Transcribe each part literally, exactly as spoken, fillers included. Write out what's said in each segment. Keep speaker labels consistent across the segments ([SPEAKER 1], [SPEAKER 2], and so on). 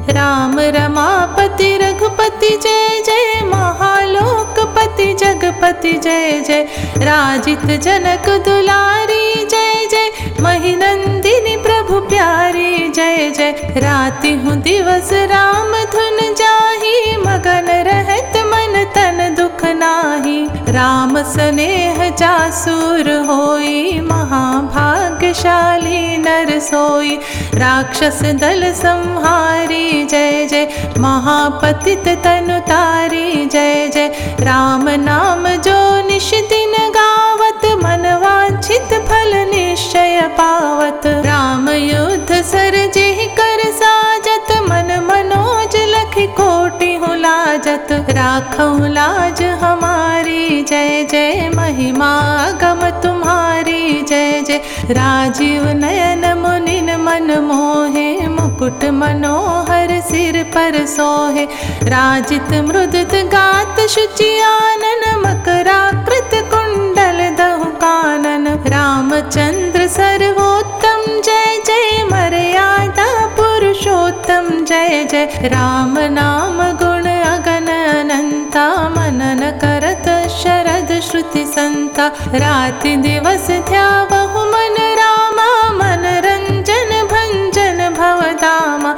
[SPEAKER 1] राम रमापति रघुपति जय जय, महालोकपति जगपति जय जय, राजित जनक दुलारी जय जय, महिनंदिनी प्रभु प्यारी जय जय। राति हूँ दिवस राम धुन जाहि, मगन रहत मन तन दुख नाही। राम स्नेह जासुर होई, महाभाग्यशाली नर सोई। राक्षस दल संहारी जय जय, महापतित तनु तारी जय जय। राम नाम जो निश दिन गावत, मन वांछित फल निश्चय पावत। राम युद्ध सर जेहि कर साजत, मन मनोज लखि कोटि हूँ लाजत। राखऊँ लाज हमारी जय जय, महिमा गम तुम्हारी जय जय। राजीव नयन मुनिन मन मोहे, मुकुट मनोहर सिर पर सोहे। राजित मृदुत गात शुचि आनन, मकराकृत कुंडल दहु कानन। रामचंद्र सर्वोत्तम जय जय, मर्यादा पुरुषोत्तम जय जय। राम नाम गुण अगन अनंता, मनन करत शरद श्रुति संता। राति दिवस ध्यावहु मन रामा, मनरंजन भंजन भवदामा।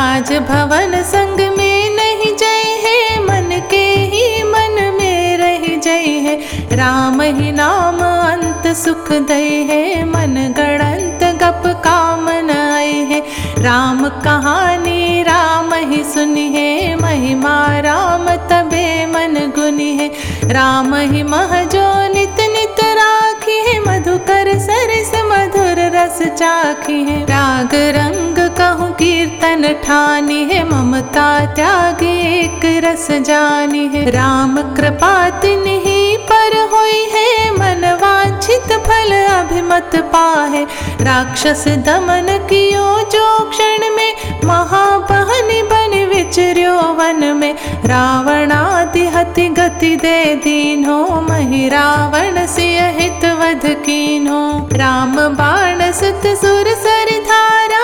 [SPEAKER 1] राजभवन संग में नहीं जय है, मन के ही मन में रही जय है। राम ही नाम अंत सुख दय है, मन गणंत गप कामन आए है। राम कहानी राम ही सुनी है, महिमा राम तबे मन गुनी है। राम ही मह जो नित नित राखी है, मधुकर सरस मधुर रस चाखी है। राग रंग कहूँ कीर्तन ठानी है, ममता त्यागी एक रस जानी है। राम कृपा तिन्हि पर होई है, मन वांछित फल अभिमत पाहे। राक्षस दमन कियो जो क्षण में, महाबहनि बनि विचर्यो वन में। रावणादि हति गति दे दीन्हो, महि रावण सिय हित वध कीन्हो। राम बाण सुत सुर सर धारा,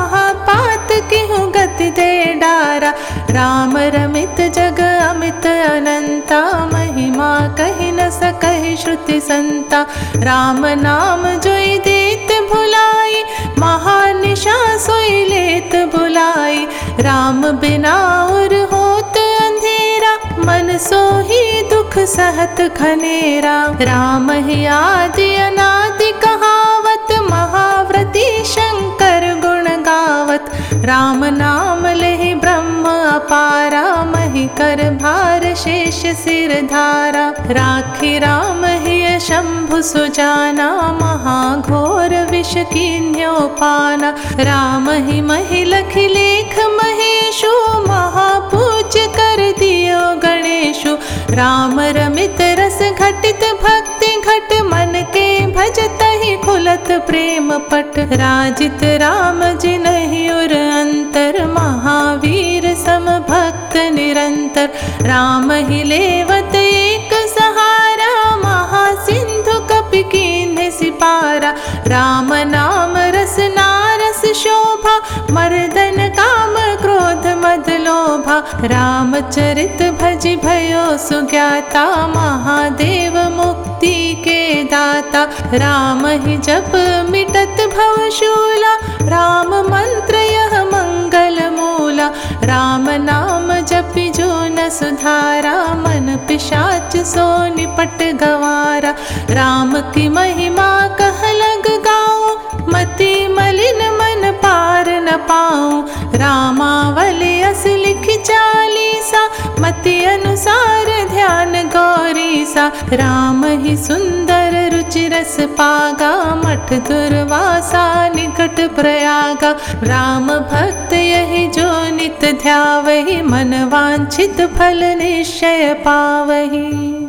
[SPEAKER 1] महापात किहु गति दे डारा। राम रमित जग अमित अनंता, महिमा कहि न सकहि श्रुति संता। राम नाम जोई देत भुलाई, महानिशा सोई लेत बुलाई। राम बिना और होत अंधेरा, मन सोही दुख सहत खनेरा। राम ही आदि अनादि कहावत, महाव्रती शंकर गुण गावत। राम नाम लेहि ब्रह्म अपारा, महि कर भार शेष सिर धारा। राखी राम ही शंभु सुजाना, महाघोर विष कीन्यो पाना। राम ही महि लखि लेख महेशु, महापूज्य कर दियो गणेशु। राम रमित रस घटित भक्ति घट, मन के भजत ही खुलत प्रेम पट। राजित राम जिनहि उर अंतर, महावीर सम भक्त निरंतर। राम ही लेवत एक सहारा, महासिंधु कपि कीन्हे सिपारा। राम नाम रस नारस शोभा, मर्दन काम क्रोध मद लोभा। रामचरित भजि भयो सुज्ञाता, महादेव मुक्ति के दाता। राम ही जप मिटत भव शूला, राम मंत्र यह मंगल मूला। राम नाम जपि जो न सुधारा, मन पिशाच सो निपट गवारा। राम की महिमा कह लग गाऊं, मति मलिन मन पार न पाऊं। रामावली अस लिखि चालीसा, मति अनुसार ध्यान गौरीसा। राम ही सुंदर रुचि रस पागा, मठ दुर्वासा निकट प्रयागा। राम भक्त यही जो नित ध्यावहि, मन वांछित फल निश्चय पावहि।